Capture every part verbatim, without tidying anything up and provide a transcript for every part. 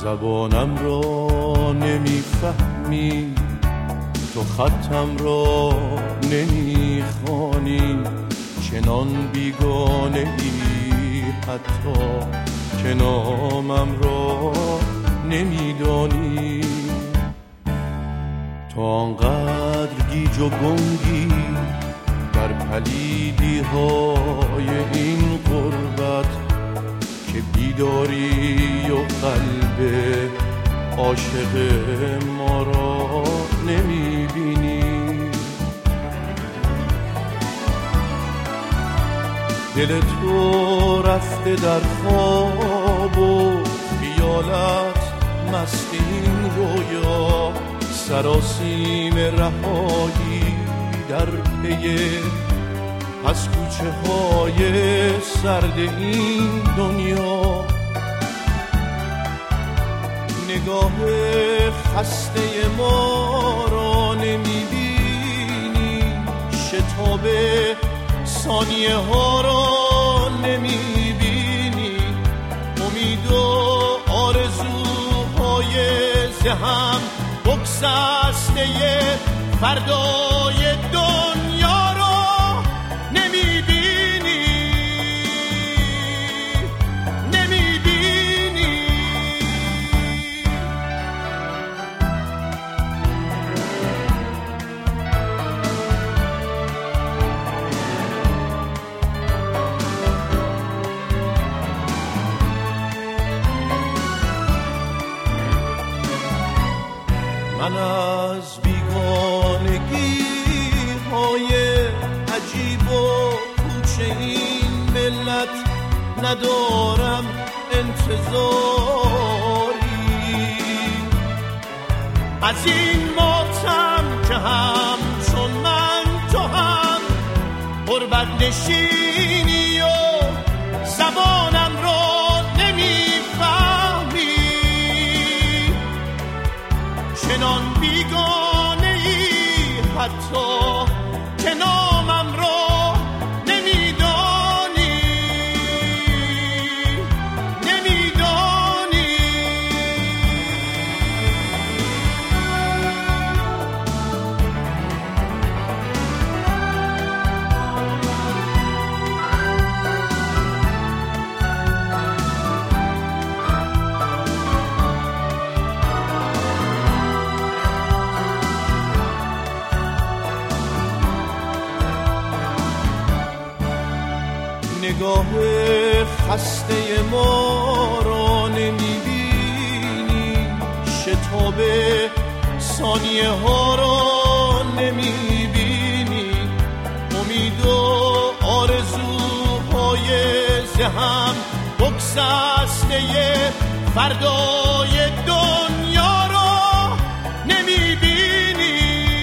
زبانم را نمیفهمی، تو خطم را نمیخوانی، چنان بیگانه ای حتی که نامم را نمیدانی. تو آنقدر گیج و گنگی در پلیدی های این غربت که بیداری و قلب عاشق ما را نمیبینی. دل تو رفته در خواب و خیالت مست این رویا، سراسیم رهایی در پی از کوچه های سرد این دنیا. نگاه خسته ما را نمیبینی، شتاب ثانیه ها را نمیبینی، امید و آرزوهای ذهن بگسسته فردای دنیا را نمیبینی، نمیبینی. من از بیگانگی های عجیب و کوچه این ملت ندارم انتظاری، از این ماتم که هم چون من تو هم غربت نشینی و زبانم را نمیفهمی، چنان بیگانه ای حتی که نامم را نمیدانی، نمیدانی. نگاه خسته ما را نمیبینی، شتاب ثانیه ها را نمیبینی، امید و آرزوهای ذهن بگسسته فردای دنیا را نمیبینی،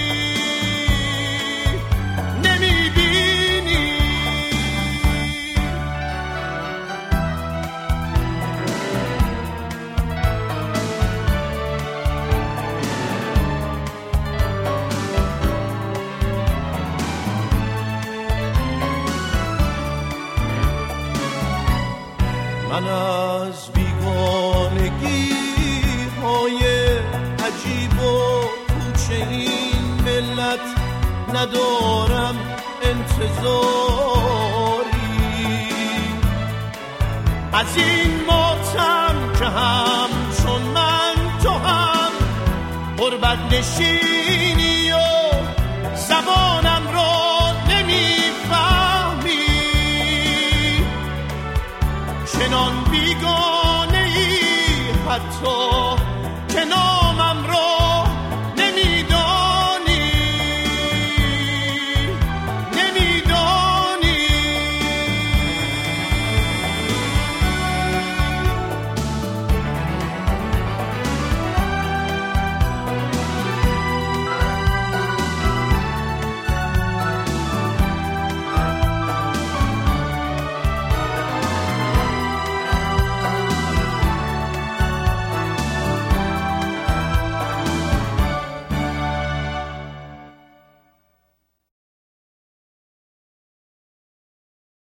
نمیبینی. من از بیگانگی های عجیب و کوچه این ملت ندارم انتظاری، از این ماتم که هم چون من تو هم غربت نشین